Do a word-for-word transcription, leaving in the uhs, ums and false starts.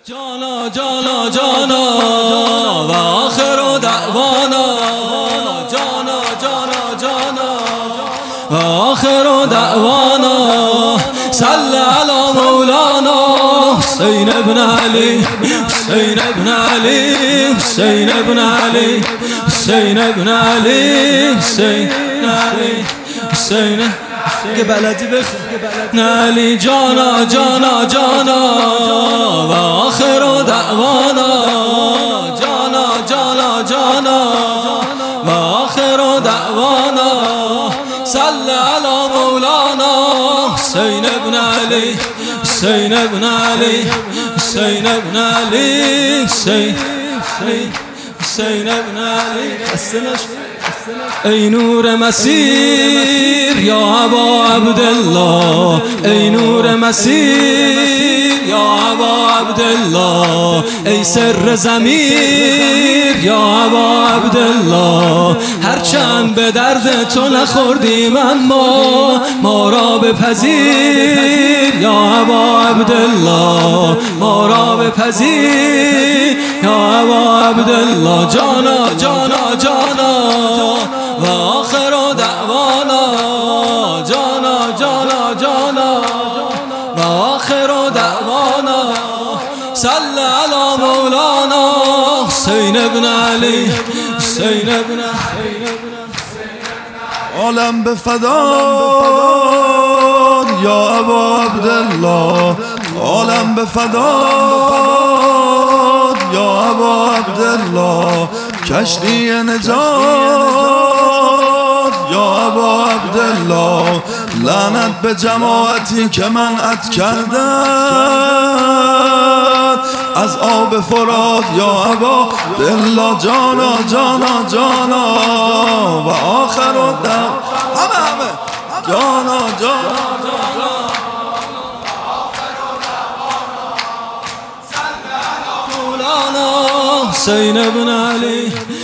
جانا جانا جانا و آخر دعوانا جانا جانا جانا و آخر دعوانا صل على مولانا حسین ابن علی حسین ابن علی حسین ابن علی حسین ابن علی حسین علی حسین که بلدی بخون علی جانا جانا جانا و آخر دعوانا جانا جانا جانا و آخر دعوانا صل علی مولانا حسین ابن علی حسین ابن علی حسین ابن علی حسین حسین ابن علی. ای نور مسیر یا ابا عبدالله ای نور مسیر یا ابا عبدالله ای سر ضمیر یا ابا عبدالله هرچند به درد تو نخوردیم اما ما را بپذیر یا ابا عبدالله ما را بپذیر یا ابا عبدالله جانا جانا جانا و آخر دعوانا جانا جانا جانا و آخر دعوانا صل علی مولانا حسین ابن علی حسین ابن عالم به فدا یا ابا عبدالله عالم به فدا یا ابا عبدالله کشتی نجات یا ابا عبدالله لعنت به جماعتی که منعت کردن از آب فرات یا ابا عبدالله جانا جانا جانا و آخر دم همه همه جانا جانا حسین ابن علی